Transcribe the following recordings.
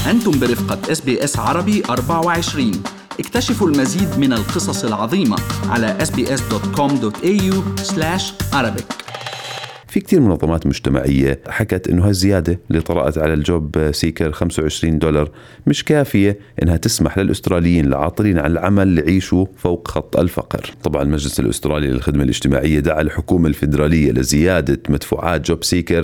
أنتم برفقة SBS عربي 24. اكتشفوا المزيد من القصص العظيمة على sbs.com.au/arabic. في كتير منظمات مجتمعية حكت إنه هالزيادة اللي طرأت على الجوب سيكر $25 مش كافية إنها تسمح للأستراليين العاطلين عن العمل يعيشوا فوق خط الفقر. طبعا المجلس الأسترالي للخدمة الاجتماعية دعا الحكومة الفيدرالية لزيادة مدفوعات جوب سيكر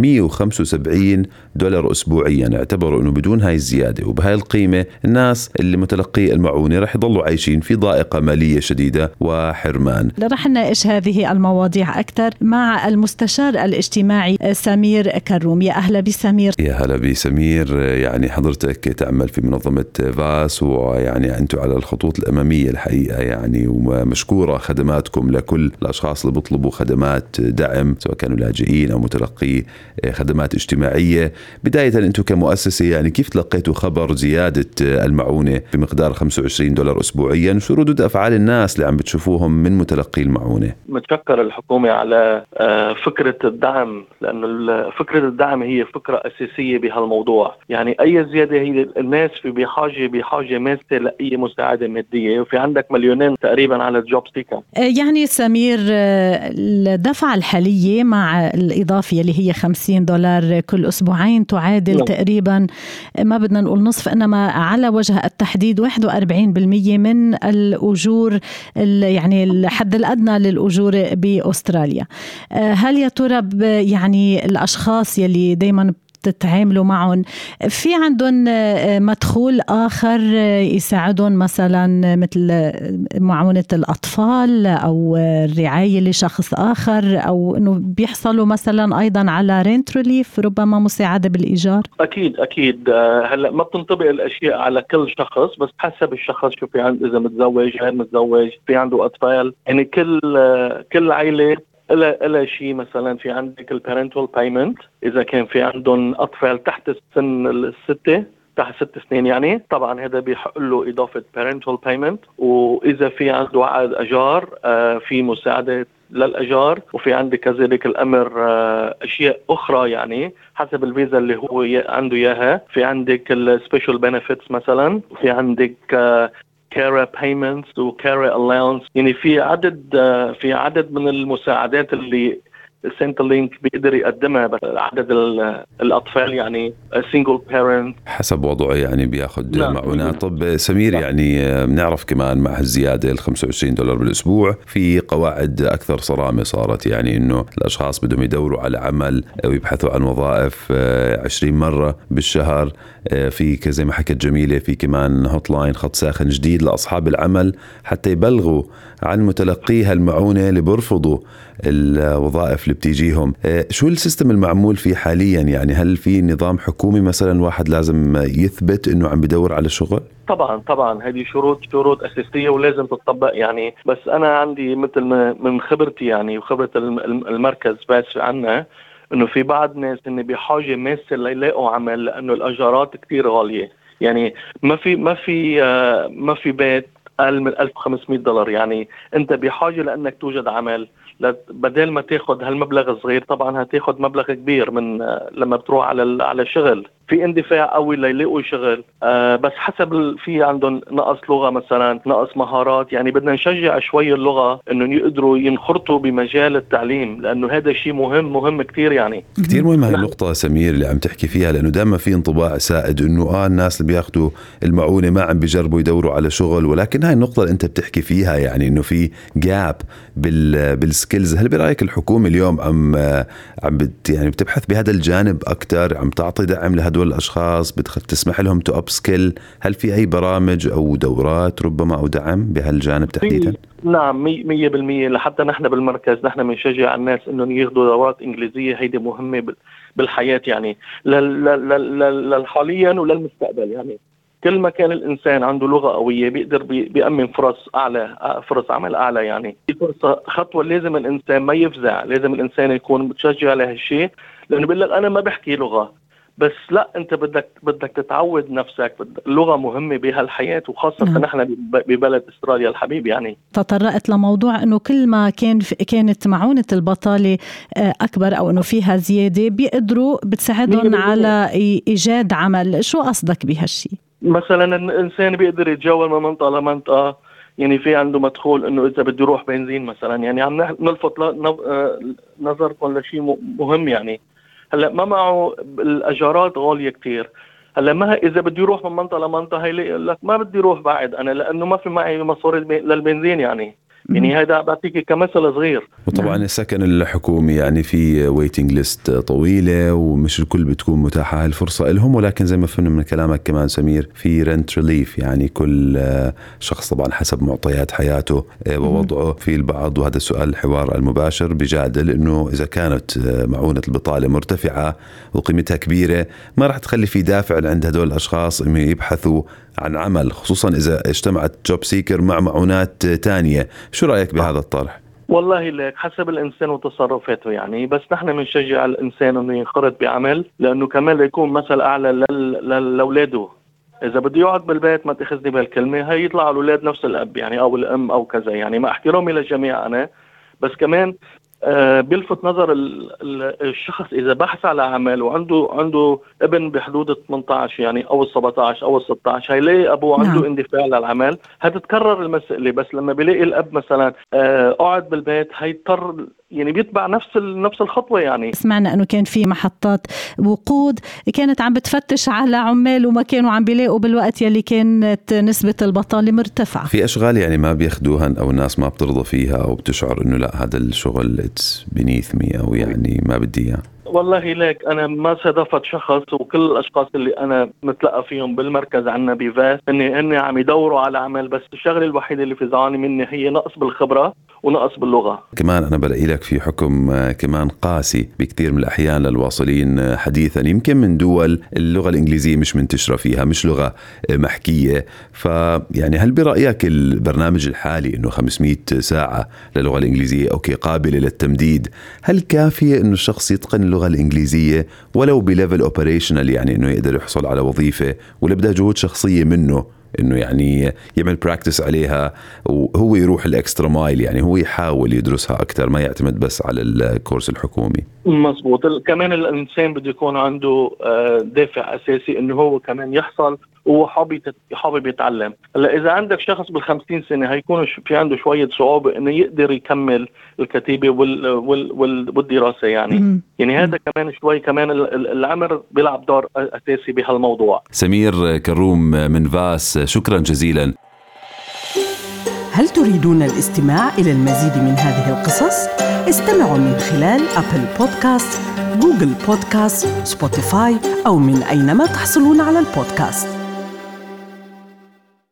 $175 أسبوعيا. اعتبروا إنه بدون هاي الزيادة وبهاي القيمة الناس اللي متلقي المعونة رح يضلوا عايشين في ضائقة مالية شديدة وحرمان. رح نناقش هذه المواضيع أكثر مع المستشار الاجتماعي سمير كروم. يا أهلا بسمير. يا هلا بسمير. يعني حضرتك تعمل في منظمة فاس، ويعني أنتم على الخطوط الأمامية الحقيقة يعني، ومشكورة خدماتكم لكل الأشخاص اللي بيطلبوا خدمات دعم سواء كانوا لاجئين أو متلقي خدمات اجتماعية. بداية أنتم كمؤسسة يعني كيف تلقيتوا خبر زيادة المعونة بمقدار $25 أسبوعيا؟ وشو ردود أفعال الناس اللي عم بتشوفوهم من متلقي المعونة؟ متشكر الحكومة على فكرة الدعم، لأنه فكرة الدعم هي فكرة أساسية بهالموضوع. يعني أي زيادة هي الناس بحاجة ماسة لأي مساعدة مادية، وفي عندك مليونين تقريبا على الجوب سيكر. يعني سمير، الدفعة الحالية مع الإضافية اللي هي $50 كل أسبوعين تعادل تقريبا، ما بدنا نقول نصف، إنما على وجه التحديد 41% من الأجور، يعني الحد الأدنى للأجور بأستراليا. هل يا ترى يعني الأشخاص يلي دايما تتعاملوا معهم في عندهم مدخول آخر يساعدهم، مثلا مثل معونة الأطفال أو الرعاية لشخص آخر، أو أنه بيحصلوا مثلا أيضا على رينت ريليف، ربما مساعدة بالإيجار؟ أكيد. هلأ ما بتنطبق الأشياء على كل شخص، بس حسب الشخص شو في عنده، إذا متزوج غير متزوج، في عنده أطفال. يعني كل عائلة إلا شيء. مثلا في عندك البارنتال بايمنت، إذا كان في عندهم أطفال تحت السن الستة، تحت 6 سنين يعني، طبعا هذا بيحق له إضافة parental payment. وإذا في عنده عقد أجار في مساعدة للأجار. وفي عندك كذلك الأمر أشياء أخرى يعني حسب الفيزا اللي هو عنده إياها. في عندك السبيشال بنفيتس مثلا، وفي عندك كارا payments وكارا allowance. يعني في عدد من المساعدات اللي سنترلينك بيقدر يقدمها، بس عدد الأطفال يعني single parent حسب وضعه يعني بياخد معونات. طب سمير، يعني بنعرف كمان مع الزيادة $25 بالأسبوع في قواعد أكثر صرامة صارت، يعني إنه الأشخاص بدهم يدوروا على عمل ويبحثوا عن وظائف 20 مرة بالشهر. في زي ما حكت جميلة، في كمان هوت لاين، خط ساخن جديد لأصحاب العمل حتى يبلغوا عن متلقي هالمعونة اللي برفضوا الوظائف اللي بتيجيهم. شو السيستم المعمول فيه حاليا؟ يعني هل في نظام حكومي مثلا واحد لازم يثبت انه عم بدور على شغل؟ طبعا هذه شروط أساسية ولازم تطبق يعني. بس أنا عندي مثل من خبرتي يعني وخبرة المركز بس عنا، إنه في بعض ناس إن بحاجة ماسة ليلاقوا عمل، لأنه الأجارات كتير غالية. يعني ما في بيت أقل من $1500. يعني أنت بحاجة لأنك توجد عمل، بدل ما تاخد هالمبلغ صغير طبعا هتاخد مبلغ كبير من لما بتروح على شغل. في اندفاع قوي ليلاقوا شغل، بس حسب في عندهم نقص لغة مثلا، نقص مهارات. يعني بدنا نشجع شوي اللغة انه يقدروا ينخرطوا بمجال التعليم، لانه هذا شيء مهم كتير. يعني كتير مهم هاي النقطة سمير اللي عم تحكي فيها، لانه دائما في انطباع سائد انه الناس اللي بياخدوا المعونة ما عم بيجربوا يدوروا على شغل. ولكن هاي النقطة اللي انت بتحكي فيها، يعني انه في جاب بالسكيلز. هل برأيك الحكومة اليوم عم يعني بتبحث بهذا الجانب اكتر، عم تعطي دعم لهدول الاشخاص، تسمح لهم تو اب سكيل؟ هل في اي برامج او دورات ربما او دعم بهالجانب تحديدا؟ نعم 100%. لحتى نحن بالمركز نحن بنشجع الناس انهم ياخذوا دورات انجليزيه، هيدي مهمه بالحياه يعني، حاليا وللمستقبل. يعني كل ما كان الانسان عنده لغه قويه بيقدر بيأمن فرص عمل اعلى. يعني في فرصه خطوه، لازم الانسان ما يفزع، لازم الانسان يكون متشجع لهالشيء، لانه بيقول لك انا ما بحكي لغه، بس لا، انت بدك تتعود نفسك. اللغه مهمه بهالحياه، وخاصه نحن ببلد استراليا الحبيب. يعني تطرقت لموضوع انه كل ما كانت معونه البطاله اكبر او انه فيها زياده بيقدروا بتساعدهم على ايجاد عمل. شو قصدك بهالشيء؟ مثلا الانسان بيقدر يتجول من منطقه لمنطقه، يعني في عنده مدخول انه اذا بده يروح بنزين مثلا، يعني عم نلفت نظركم لشيء مهم. يعني هلا ما معه الاجارات غاليه كتير. هلا ما اذا بده يروح من منطقه لمنطقه هيلاقي لك ما بدي اروح بعد انا لانه ما في معي مصاري للبنزين. يعني هذا بعطيك كمثل صغير. وطبعا السكن الحكومي يعني في ويتنج ليست طويلة، ومش الكل بتكون متاحة هالفرصة لهم، ولكن زي ما فهمنا من كلامك كمان سمير في رنت ريليف، يعني كل شخص طبعا حسب معطيات حياته ووضعه. في البعض، وهذا السؤال الحوار المباشر بجادل انه اذا كانت معونة البطالة مرتفعة وقيمتها كبيرة ما راح تخلي في دافع عند هدول الاشخاص انه يبحثوا عن عمل، خصوصا اذا اجتمعت جوب سيكر مع معونات تانية. شو رأيك بهذا الطرح؟ والله لك حسب الإنسان وتصرفاته يعني، بس نحن بنشجع الإنسان إنه ينخرط بعمل، لأنه كمان يكون مثل أعلى لأولاده. إذا بده يقعد بالبيت ما تأخذني بالكلمة، هي يطلع الأولاد نفس الأب يعني أو الأم أو كذا. يعني مع احترامي للجميع أنا، بس كمان بيلفت نظر الشخص إذا بحث على عمل وعنده ابن بحدود 18 يعني أو 17 أو 16، هيلاقي أبوه عنده اندفاع للعمل، هتتكرر المسألة. بس لما بيلاقي الأب مثلا قاعد بالبيت هيضطر يعني بيتبع نفس الخطوة. يعني سمعنا أنه كان في محطات وقود كانت عم بتفتش على عمال وما كانوا عم بيلاقوا بالوقت يلي كانت نسبة البطالة مرتفعة. في أشغال يعني ما بياخدوها أو الناس ما بترضى فيها أو بتشعر أنه لا هذا الشغل beneath me أو يعني ما بدي إياه. والله ليك أنا ما صادفت شخص، وكل الأشخاص اللي أنا متلقى فيهم بالمركز عنا بفاس إني عم يدوروا على عمل، بس الشغلة الوحيدة اللي فزعاني مني هي نقص بالخبرة ونقص باللغة. كمان أنا بلاقي لك في حكم كمان قاسي بكثير من الأحيان للواصلين حديثا، يمكن من دول اللغة الإنجليزية مش منتشرة فيها، مش لغة محكية. فيعني هل برأيك البرنامج الحالي إنه 500 ساعة للغة الإنجليزية أوكي قابلة للتمديد، هل كافية إنه الشخص يتقن اللغة الإنجليزية ولو بليفل أوبريشنال، يعني إنه يقدر يحصل على وظيفة، ولا بدها جهود شخصية منه إنه يعني يعمل براكتس عليها وهو يروح الإكسترا مايل، يعني هو يحاول يدرسها أكتر ما يعتمد بس على الكورس الحكومي؟ مزبوط. كمان الإنسان بده يكون عنده دافع أساسي إنه هو كمان يحصل وهو حابب يتعلم. هلا إذا عندك شخص بال50 سنة هيكون في عنده شوية صعوبة إنه يقدر يكمل الكتيبة والدراسة. يعني هذا كمان شوي كمان العمر بيلعب دور أساسي بهالموضوع. سمير كروم من فاس، شكرا جزيلا. هل تريدون الاستماع إلى المزيد من هذه القصص؟ استمعوا من خلال أبل بودكاست، جوجل بودكاست، سبوتيفاي أو من أينما تحصلون على البودكاست.